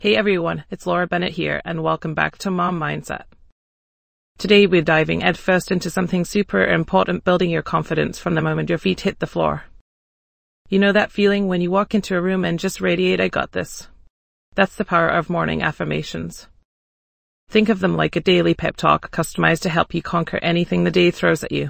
Hey everyone, it's Laura Bennett here, and welcome back to Mom Mindset. Today we're diving headfirst into something super important, building your confidence from the moment your feet hit the floor. You know that feeling when you walk into a room and just radiate, "I got this." That's the power of morning affirmations. Think of them like a daily pep talk customized to help you conquer anything the day throws at you.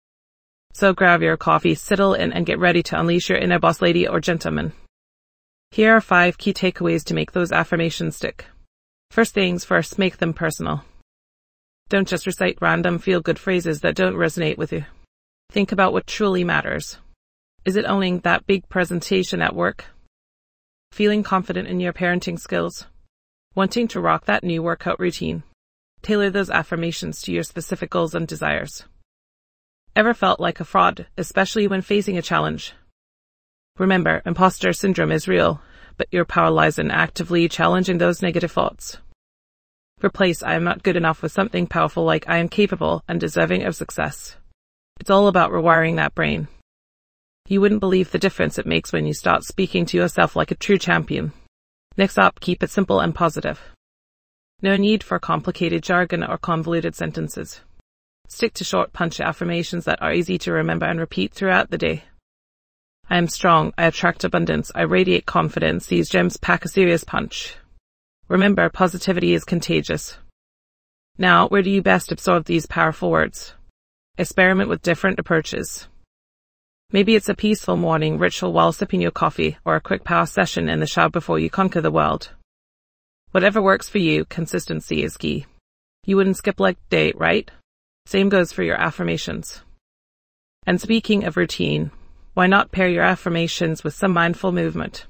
So grab your coffee, settle in, and get ready to unleash your inner boss lady or gentleman. Here are 5 key takeaways to make those affirmations stick. First things first, make them personal. Don't just recite random feel-good phrases that don't resonate with you. Think about what truly matters. Is it owning that big presentation at work? Feeling confident in your parenting skills? Wanting to rock that new workout routine? Tailor those affirmations to your specific goals and desires. Ever felt like a fraud, especially when facing a challenge? Remember, imposter syndrome is real, but your power lies in actively challenging those negative thoughts. Replace "I am not good enough" with something powerful like "I am capable and deserving of success." It's all about rewiring that brain. You wouldn't believe the difference it makes when you start speaking to yourself like a true champion. Next up, keep it simple and positive. No need for complicated jargon or convoluted sentences. Stick to short, punchy affirmations that are easy to remember and repeat throughout the day. I am strong, I attract abundance, I radiate confidence. These gems pack a serious punch. Remember, positivity is contagious. Now, where do you best absorb these powerful words? Experiment with different approaches. Maybe it's a peaceful morning ritual while sipping your coffee, or a quick power session in the shower before you conquer the world. Whatever works for you, consistency is key. You wouldn't skip leg day, right? Same goes for your affirmations. And speaking of routine, why not pair your affirmations with some mindful movement?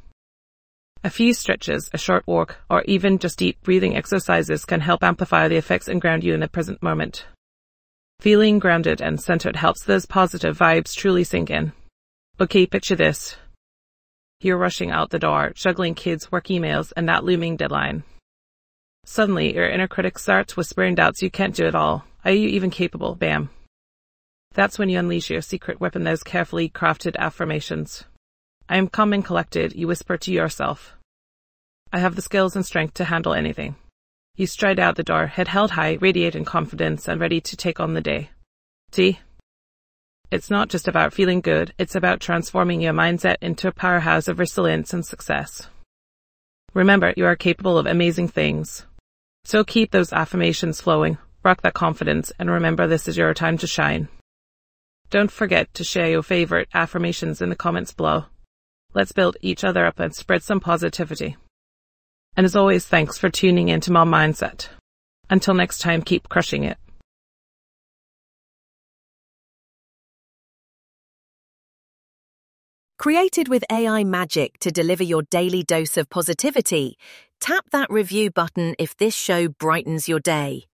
A few stretches, a short walk, or even just deep breathing exercises can help amplify the effects and ground you in the present moment. Feeling grounded and centered helps those positive vibes truly sink in. Okay, picture this. You're rushing out the door, juggling kids, work emails, and that looming deadline. Suddenly, your inner critic starts whispering doubts: you can't do it all. Are you even capable? Bam. That's when you unleash your secret weapon, those carefully crafted affirmations. I am calm and collected, you whisper to yourself. I have the skills and strength to handle anything. You stride out the door, head held high, radiating confidence and ready to take on the day. See? It's not just about feeling good, it's about transforming your mindset into a powerhouse of resilience and success. Remember, you are capable of amazing things. So keep those affirmations flowing, rock that confidence, and remember, this is your time to shine. Don't forget to share your favorite affirmations in the comments below. Let's build each other up and spread some positivity. And as always, thanks for tuning in to Mom Mindset. Until next time, keep crushing it. Created with AI magic to deliver your daily dose of positivity, tap that review button if this show brightens your day.